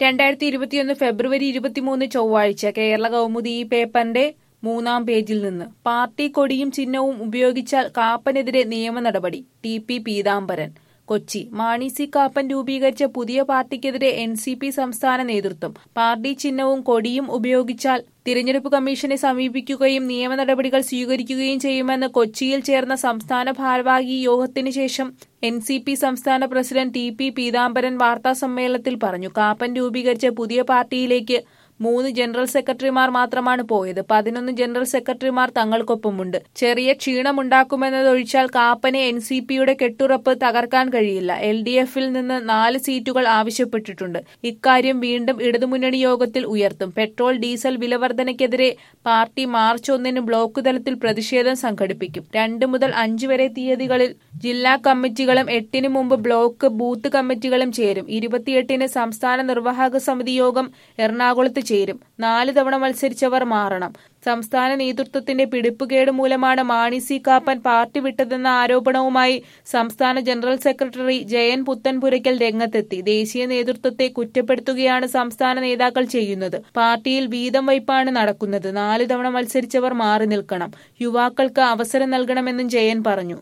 2021 ഫെബ്രുവരി 23 ചൊവ്വാഴ്ച കേരള കൗമുദി ഈ പേപ്പറിന്റെ 3-ാം പേജിൽ നിന്ന് പാർട്ടി കൊടിയും ചിഹ്നവും ഉപയോഗിച്ചാൽ കാപ്പനെതിരെ നിയമ നടപടി. ടി.പി. പീതാംബരൻ കൊച്ചി. മാണി സി കാപ്പൻ രൂപീകരിച്ച പുതിയ പാർട്ടിക്കെതിരെ എൻ.സി.പി സംസ്ഥാന നേതൃത്വം പാർട്ടി ചിഹ്നവും കൊടിയും ഉപയോഗിച്ചാൽ തിരഞ്ഞെടുപ്പ് കമ്മീഷനെ സമീപിക്കുകയും നിയമ നടപടികൾ സ്വീകരിക്കുകയും ചെയ്യുമെന്ന് കൊച്ചിയിൽ ചേർന്ന സംസ്ഥാന ഭാരവാഹി യോഗത്തിന് ശേഷം എൻ.സി.പി സംസ്ഥാന പ്രസിഡന്റ് ടി.പി. പീതാംബരൻ വാർത്താസമ്മേളനത്തിൽ പറഞ്ഞു. കാപ്പൻ രൂപീകരിച്ച പുതിയ പാർട്ടിയിലേക്ക് 3 ജനറൽ സെക്രട്ടറിമാർ മാത്രമാണ് പോയത്. 11 ജനറൽ സെക്രട്ടറിമാർ തങ്ങൾക്കൊപ്പമുണ്ട്. ചെറിയ ക്ഷീണമുണ്ടാക്കുമെന്നതൊഴിച്ചാൽ കാപ്പനെ എൻ.സി.പിയുടെ കെട്ടുറപ്പ് തകർക്കാൻ കഴിയില്ല. എൽ.ഡി.എഫിൽ നിന്ന് 4 സീറ്റുകൾ ആവശ്യപ്പെട്ടിട്ടുണ്ട്. ഇക്കാര്യം വീണ്ടും ഇടതുമുന്നണി യോഗത്തിൽ ഉയർത്തും. പെട്രോൾ ഡീസൽ വിലവർധനയ്ക്കെതിരെ പാർട്ടി മാർച്ച് 1 ബ്ലോക്ക് തലത്തിൽ പ്രതിഷേധം സംഘടിപ്പിക്കും. 2 മുതൽ 5 വരെ തീയതികളിൽ ജില്ലാ കമ്മിറ്റികളും 8 മുമ്പ് ബ്ലോക്ക് ബൂത്ത് കമ്മിറ്റികളും ചേരും. 28 സംസ്ഥാന നിർവാഹക സമിതി യോഗം എറണാകുളത്ത് ചേരും. 4 തവണ മത്സരിച്ചവർ മാറണം. സംസ്ഥാന നേതൃത്വത്തിന്റെ പിടിപ്പുകേട് മൂലമാണ് മാണി സി കാപ്പൻ പാർട്ടി വിട്ടതെന്ന ആരോപണവുമായി സംസ്ഥാന ജനറൽ സെക്രട്ടറി ജയൻ പുത്തൻപുരയ്ക്കൽ രംഗത്തെത്തി. ദേശീയ നേതൃത്വത്തെ കുറ്റപ്പെടുത്തുകയാണ് സംസ്ഥാന നേതാക്കൾ ചെയ്യുന്നത്. പാർട്ടിയിൽ വീതം വയ്പാണ് നടക്കുന്നത്. 4 തവണ മത്സരിച്ചവർ മാറി നിൽക്കണം. യുവാക്കൾക്ക് അവസരം നൽകണമെന്നും ജയൻ പറഞ്ഞു.